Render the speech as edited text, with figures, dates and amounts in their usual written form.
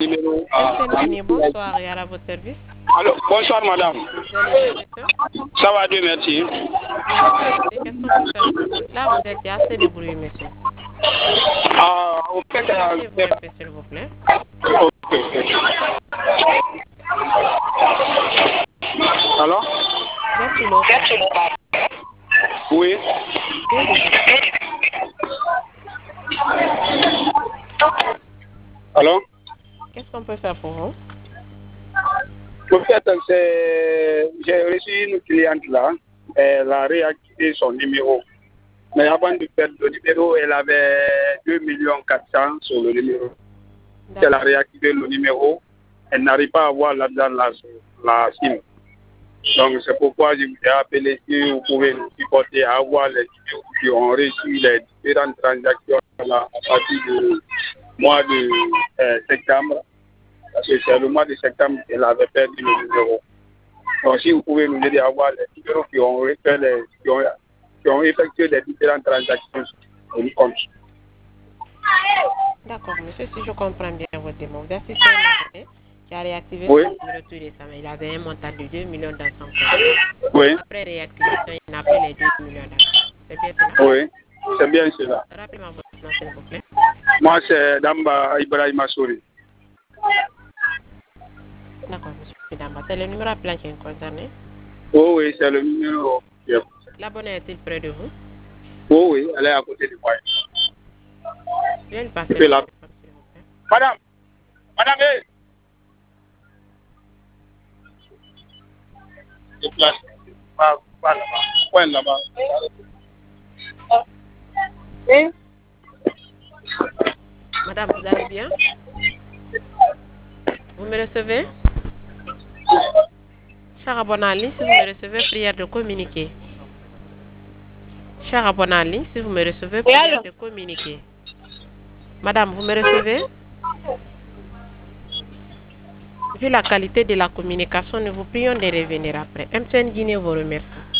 numéro. Bonsoir et à votre service. Alors, bonsoir madame. Vous allez bien, monsieur? Ça va, Dieu merci. Qu'est-ce qu'on peut faire pour vous? Là, vous êtes assez de bruit, monsieur. Au fait, Lâchez-vous un peu, s'il vous plaît. Alors? Vous êtes sur l'eau. Oui. Alors? Qu'est-ce qu'on peut faire pour vous? Au fait, j'ai reçu une cliente là. Elle a réactivé son numéro. Mais avant de perdre le numéro, elle avait 2 400 000 sur le numéro. Elle a réactivé le numéro. Elle n'arrive pas à voir là-dedans la SIM. Donc, c'est pourquoi je vous ai appelé si vous pouvez nous supporter à avoir les numéros qui ont reçu les différentes transactions là, à partir du mois de septembre. Parce que c'est le mois de septembre qu'elle avait perdu le numéro. Donc, si vous pouvez nous aider à avoir les numéros qui ont effectué les différentes transactions au compte. D'accord, monsieur, si je comprends bien votre demande, vous assistez à un abonné qui a réactivé Oui. son numéro tout récemment. Il avait un montant de 2 millions dans son compte. Oui. Après réactivation, il n'a plus les 2 millions d'argent. C'est bien cela? Oui, c'est bien cela. Rappelez-moi votre nom, s'il vous plaît. Moi, c'est Damba Ibrahima Souri. D'accord, monsieur Damba. C'est le numéro à plan qui est concerné? Oui, c'est le numéro. L'abonné est-il près de vous? Oui, elle est à côté du foyer. Je vais le passer. Madame, hey. Déplace. Va là-bas. Point là-bas. Oui. Madame, vous allez bien? Vous me recevez? Cher abonné en ligne, si vous me recevez, prière de communiquer. Cher abonné en ligne, si vous me recevez, prière de communiquer. Madame, vous me recevez? Vu la qualité de la communication, nous vous prions de revenir après. MTN Guinée vous remercie.